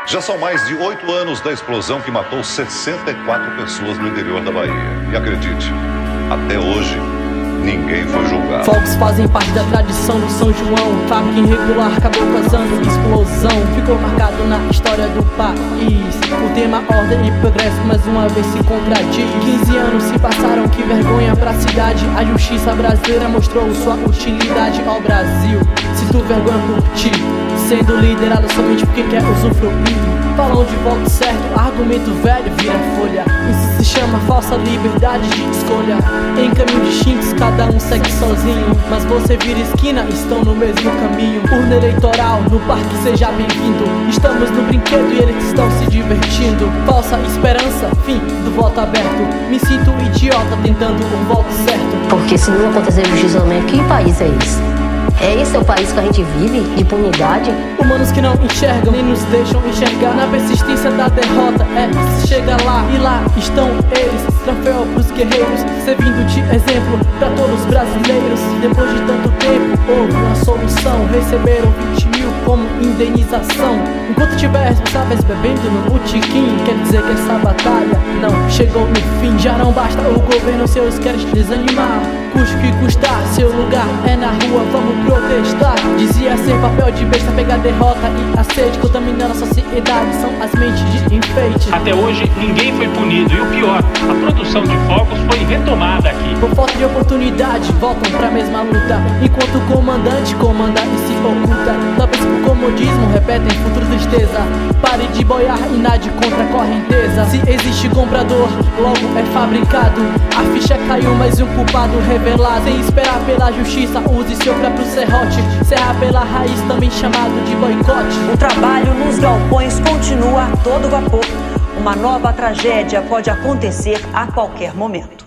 Já são mais de 8 anos da explosão que matou 64 pessoas no interior da Bahia. E acredite, até hoje, ninguém foi julgado. Fogos fazem parte da tradição do São João. Fábrica irregular acabou causando explosão. Ficou marcado na história do país. O tema ordem e progresso mais uma vez se contradiz. 15 anos se passaram, que vergonha pra cidade. A justiça brasileira mostrou sua utilidade ao Brasil. Sinto vergonha por ti, sendo liderado somente por quem quer usufruir. Falam de voto certo, argumento velho vira folha. Isso se chama falsa liberdade de escolha. Em caminhos distintos, cada um segue sozinho, mas você vira esquina, estão no mesmo caminho. Urna eleitoral, no parque seja bem-vindo. Estamos no brinquedo e eles estão se divertindo. Falsa esperança, fim do voto aberto. Me sinto idiota tentando um voto certo. Porque se não acontecer justiça também, que país é esse? É esse o país que a gente vive, de impunidade? Humanos que não enxergam, nem nos deixam enxergar. Na persistência da derrota, se chega lá. E lá estão eles, troféu pros guerreiros, servindo de exemplo pra todos os brasileiros. Depois de tanto tempo, houve uma solução. Receberam 20 mil como indenização. Enquanto tiver responsáveis bebendo no botequim, quer dizer que essa batalha não chegou no fim. Já não basta o governo, seus querem te desanimar. Custe o que custar, seu lugar é na rua, vamos protestar. Dizia ser papel de besta, pegar derrota e a sede, contaminando a sociedade, são as mentes de enfeite. Até hoje ninguém foi punido e o pior, a produção de fogos foi retomada aqui. Por falta de oportunidade, voltam pra mesma luta, enquanto o comandante comanda e se oculta. Talvez por comodismo repetem futuro tristeza. Pare de boiar e nade contra a correnteza. Se existe comprador, logo é fabricado. A ficha caiu, mas um culpado revelado. Sem esperar pela justiça, use seu próprio serrote. Serra pela raiz, também chamado de boicote. O trabalho nos galpões continua a todo vapor. Uma nova tragédia pode acontecer a qualquer momento.